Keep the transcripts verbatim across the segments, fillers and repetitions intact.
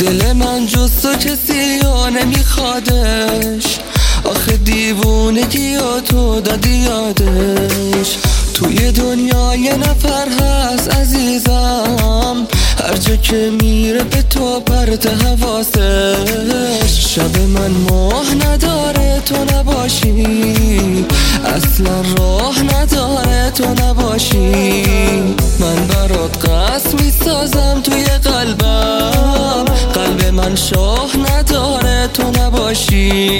دل من جز تو کسی ها نمیخوادش، آخه دیوونگی و تو دادی یادش. توی دنیا یه نفر هست عزیزم، هر جا که میره به تو پرت حواسش. شب من ماه نداره تو نباشی، اصلا راه نداره تو نباشی. من برات قصد میسازم توی قلبم، قلب من شاه نداره تو نباشی.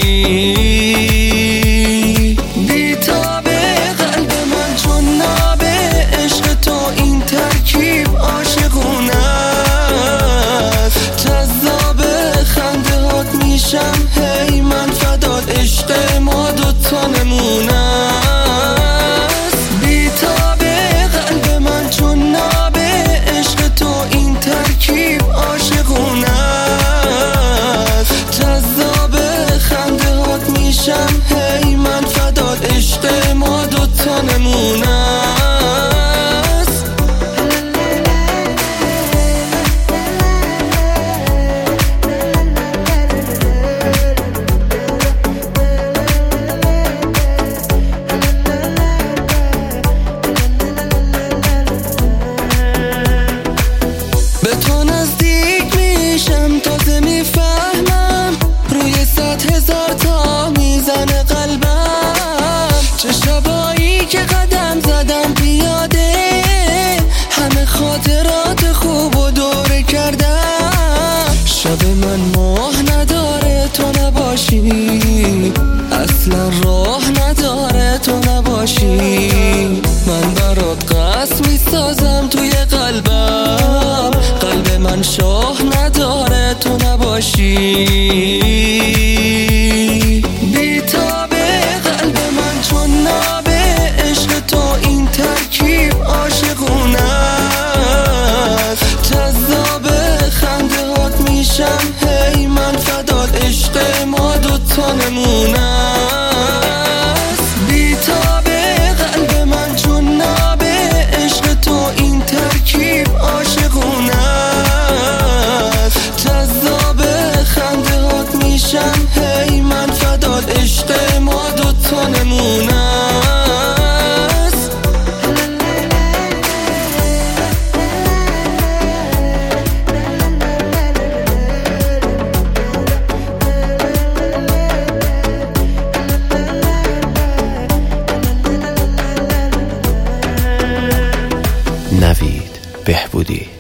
بیتابه قلب من چون نابه، عشق تو این ترکیب عاشقونه است. جذابه خنده هات میشم هی من فدات، عشق ما دوتا نمونه است. بیتابه قلب من چون نابه، عشق تو این ترکیب عاشقونه است. جذابه خنده هات میشم هی من فدات، عشق ما دوتا نمونه است. به تو نزدیک میشم تازه میفهمم، روی صد هزار تا میزنه قلبم. چه شبایی که قدم زدم پیاده، همه خاطرات خوب و دوره کردم. شب من ماه نداره تو نباشی، اصلا راه نداره تو نباشی. من برات قصد میسازم توی قلبم، قلب من شاه نداره تو نباشی. بیتابه قلب من چون نابه، عشق تو این ترکیب عاشقونه است. جذابه خنده هات میشم هی من فدات، عشق ما دوتا نمونه است. بیتابه قلب من چون نابه، عشق تو این ترکیب عاشقونه است. جذابه خنده هات میشم هی من فدات، عشق ما دوتا نمونه است. نوید بهبودی.